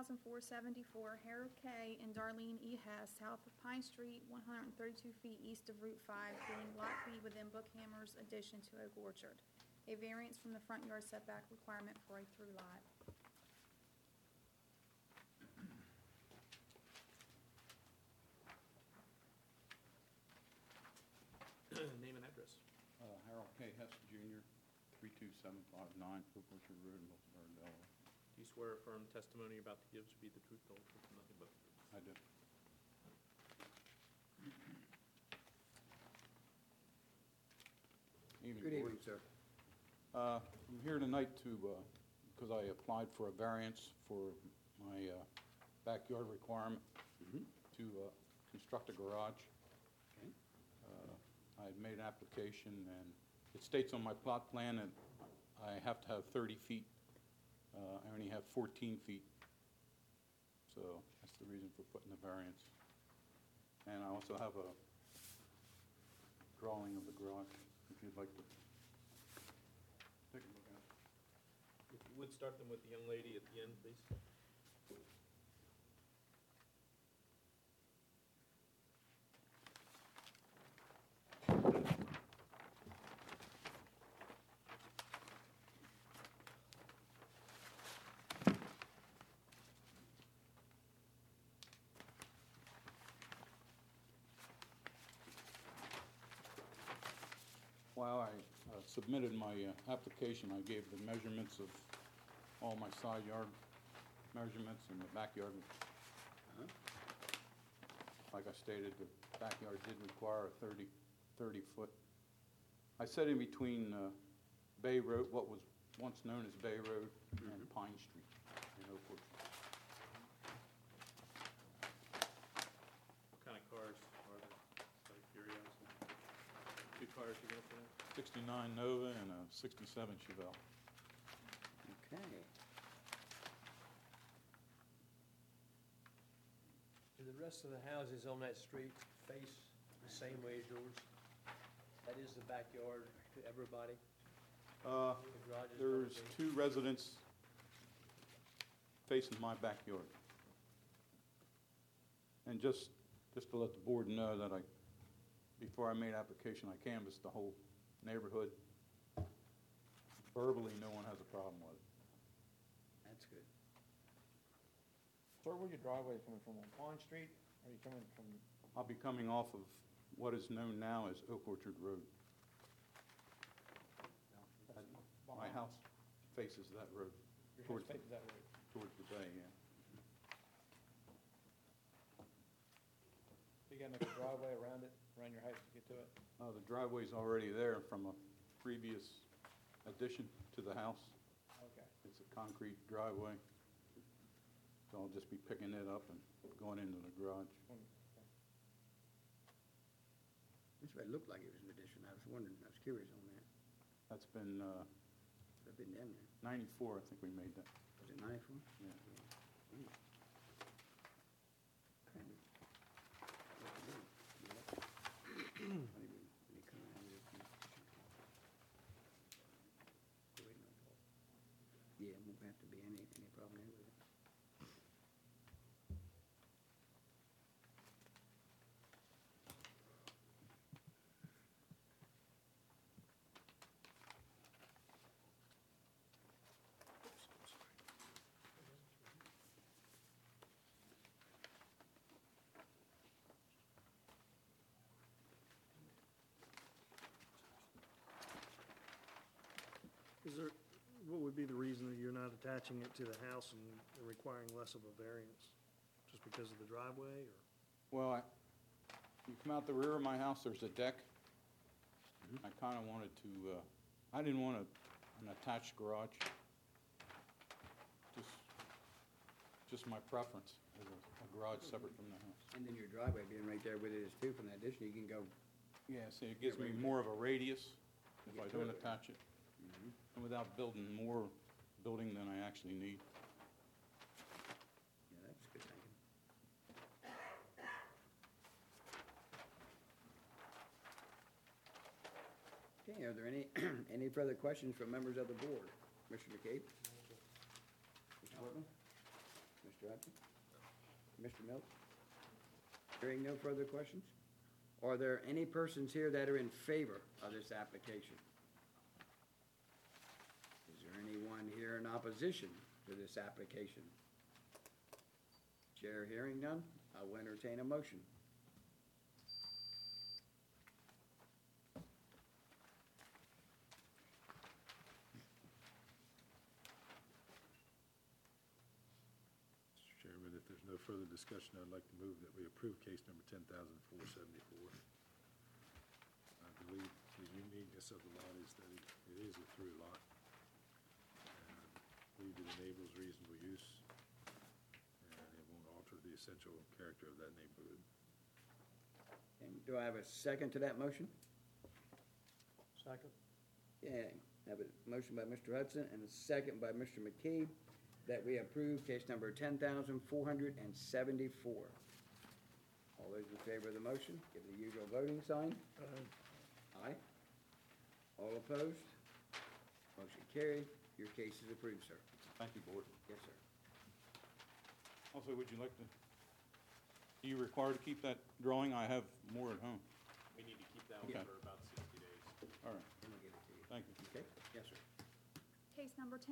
1,474 Harold K. and Darlene E. Hess, south of Pine Street, 132 feet east of Route 5, being Lot B within Bookhammer's addition to Oak Orchard. A variance from the front yard setback requirement for a through lot. Name and address. Harold K. Hess Jr., 32759 Oak Orchard Road, Milton, Delaware. Do you swear or affirm testimony you're about to give to be the truth, the whole truth, and nothing but the truth? I do. Good evening, sir. I'm here tonight because I applied for a variance for my backyard requirement to construct a garage. Okay. I had made an application, and it states on my plot plan that I have to have 30 feet. I only have 14 feet, so that's the reason for putting the variance. And I also have a drawing of the garage, if you'd like to take a look at it. If you would start them with the young lady at the end, please. While I submitted my application, I gave the measurements of all my side yard measurements and the backyard. Like I stated, the backyard did require a 30-foot. I said in between Bay Road, what was once known as Bay Road, and Pine Street in Oak Orchard. What kind of cars are there? Just out of curiosity. Two cars you're going to put in? 69 Nova and a 67 Chevelle. Okay. Do the rest of the houses on that street face the same way as yours? That is the backyard to everybody? The garage is There's probably- 2 residents facing my backyard. And just to let the board know that before I made application, I canvassed the whole neighborhood. Verbally, no one has a problem with it. That's good. Sir, where your driveway coming from, on Pine Street? Or are you coming from, I'll be coming off of what is known now as Oak Orchard Road. My house faces that road. your house Towards faces that way? Towards the bay, yeah. You gotta make a driveway around it, around your house to get to it? The driveway's already there from a previous addition to the house. Okay. It's a concrete driveway. So I'll just be picking it up and going into the garage. Okay. That's what it looked like it was an addition. I was wondering, I was curious on that. That's been I've been down there. 94, I think we made that. Was it 94? Yeah. Mm. Kind of. What to do, you know? When you come around here, go ahead and talk. Yeah, won't have to be any problem there with it. What would be the reason that you're not attaching it to the house and requiring less of a variance? Just because of the driveway, or? Well, you come out the rear of my house, there's a deck. I kind of wanted to, I didn't want an attached garage. Just my preference, is a garage separate from the house. And then your driveway being right there with it is too, from that addition, you can go, Yeah, see, it gives me more of a radius if Get I to don't it. attach it, and without building more building than I actually need. yeah, that's good thinking. Okay, are there any further questions from members of the board? Mr. McCabe? Mr. Whitman? Mr. Mr. Hudson? Mr. Mills? Hearing no further questions? Are there any persons here that are in favor of this application? Is there anyone here in opposition to this application? Chair hearing none, I will entertain a motion. Mr. Chairman, if there's no further discussion, I'd like to move that we approve case number 10,474. I believe the uniqueness of the lot is that it is a through lot. And I believe it enables reasonable use, and it won't alter the essential character of that neighborhood. And do I have a second to that motion? Second? Yeah, I have a motion by Mr. Hudson and a second by Mr. McKee that we approve case number 10,474. All those in favor of the motion, give the usual voting sign. Aye. All opposed? Motion carried. Your case is approved, sir. Thank you, Board. Yes, sir. Also, would you like to, do you require to keep that drawing? I have more at home. We need to keep that Okay. one for about 60 days. All right, And we'll give it to you. thank you. Okay? Yes, sir. Case number